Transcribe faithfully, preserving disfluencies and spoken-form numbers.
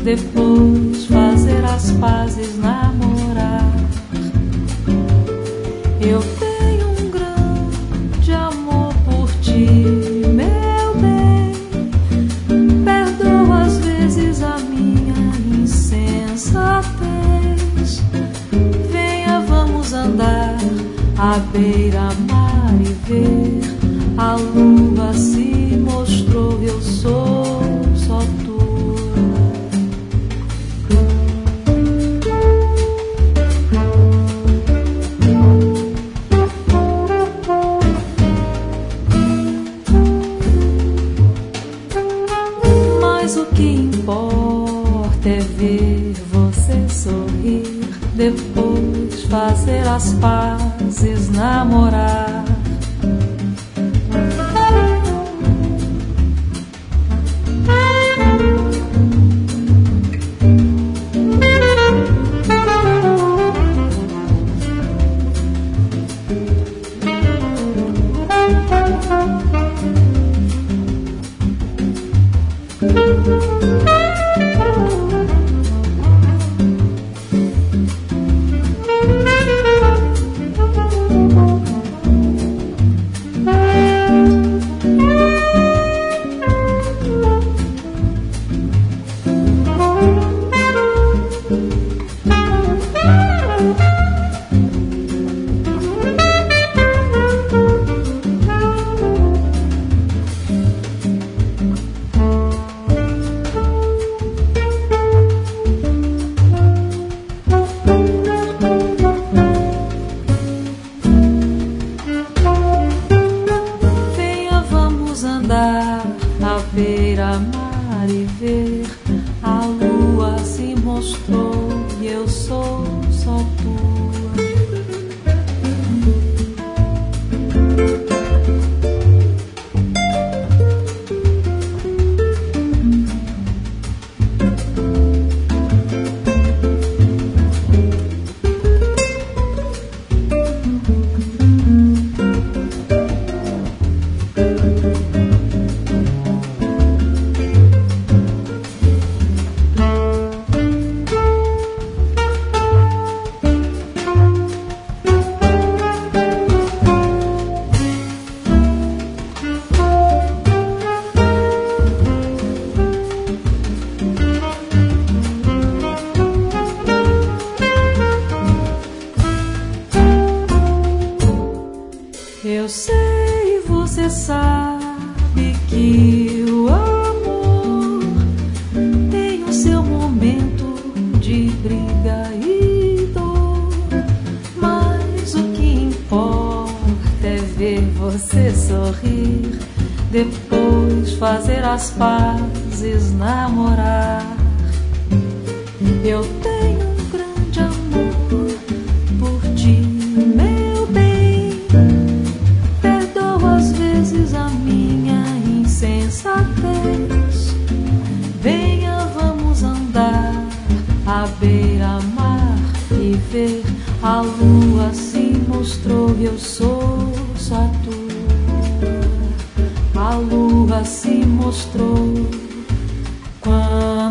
depois fazer as pazes, namorar. Eu tenho um grande amor por ti, meu bem. Perdoa às vezes a minha insensatez. Venha, vamos andar à beira-mar e ver. A lua se mostrou, eu sou só tua. Mas o que importa é ver você sorrir, depois fazer as pazes, namorar. À beira-mar e ver. A lua se mostrou e eu sou só tua. Eu sei, você sabe que o amor tem o seu momento de briga e dor, mas o que importa é ver você sorrir, depois fazer as pazes, namorar. Eu tenho um grande amor por ti, meu bem. Perdoa às vezes a minha insensatez. Venha, vamos andar à beira-mar e ver. A lua se mostrou e eu sou só tua. A lua se mostrou quando